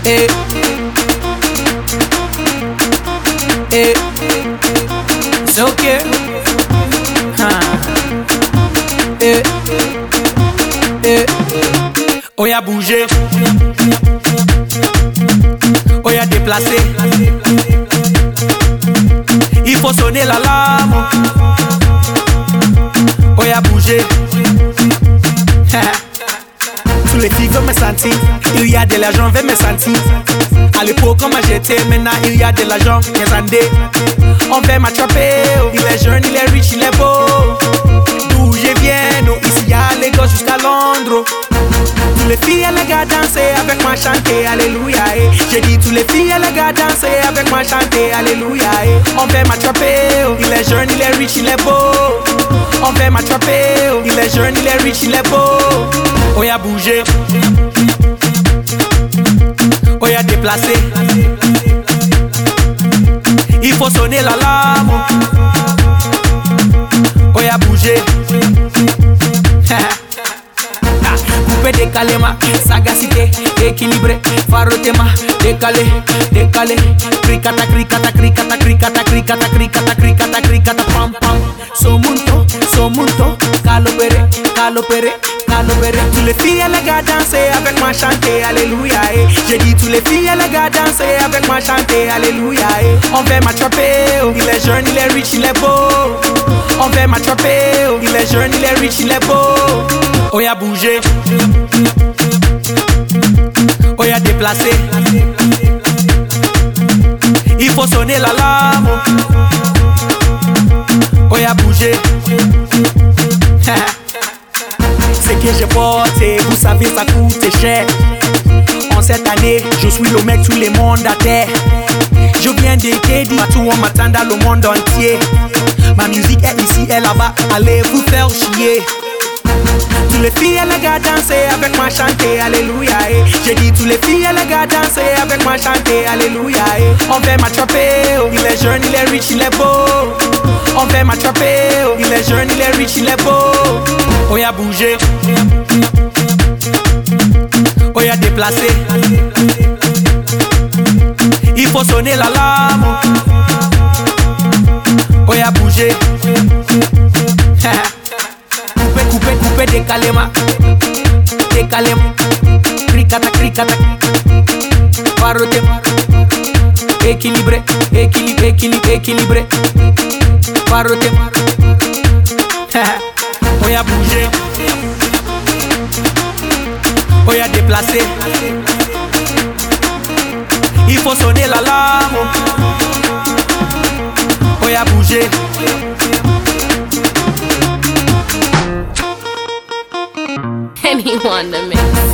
Eh, eh, it's okay. Eh, eh, on y a bougé, on y a déplacé. Il faut sonner l'alarme. On y a bougé. Tous les filles veulent me sentir. Il y a de l'argent, veulent me sentir. À l'époque, comment j'étais, maintenant il y a de l'argent. Yes, on veut m'attraper. Il est jeune, il est riche, il est beau. D'où je viens, nous, ici à Lagos jusqu'à Londres. Tous les filles et les gars danser avec moi chanter, alléluia. J'ai dit tous les filles et les gars danser avec moi chanter, alléluia. On veut m'attraper. Il est jeune, il est riche, il est beau. On veut m'attraper. Il est jeune, il est riche, il est beau. On y a bougé, on y a déplacé. Il faut sonner l'alarme. On y a bougé. Coupé, décalé, ma sagacité, équilibré, farotema, décalé, décalé, cricata, cricata, cricata, cricata, cricata, cricata, cricata, cricata, pam pam. Somunto, calopéré, calopéré, calopéré. Tous les filles et les gars danser avec moi chanter, alléluia. J'ai dit tous les filles et les gars danser avec moi chanter, alléluia. On veut m'attraper, il est jeune, il est riche, il est beau. On veut m'attraper, il est jeune, il est riche, il est beau. On y a bougé, on y a déplacé. Il faut sonner l'alarme. On y a bougé. C'est que j'ai porté, vous savez ça coûte cher. En cette année, je suis le mec tous les mondes à terre. Je viens de Kédi, partout on m'attend dans le monde entier. Ma musique est ici et là-bas, allez vous faire chier. Tous les filles et les gars danser avec moi chanter, alléluia. J'ai dit tous les filles et les gars danser avec moi chanter, alléluia. On veut m'attraper, il est jeune, il est riche, il est beau. On veut m'attraper, il est jeune, il est riche, il est beau. On y a bougé, on y a déplacé. Il faut sonner l'alarme. On y a bougé. Coupé, décalé, ma décalé, cricata, cricata, paroté, équilibré, équilibré, équilibré, équilibré, paroté. On y a bougé, on y a déplacé. Il faut sonner l'alarme. On y a bougé. Anyone to mix.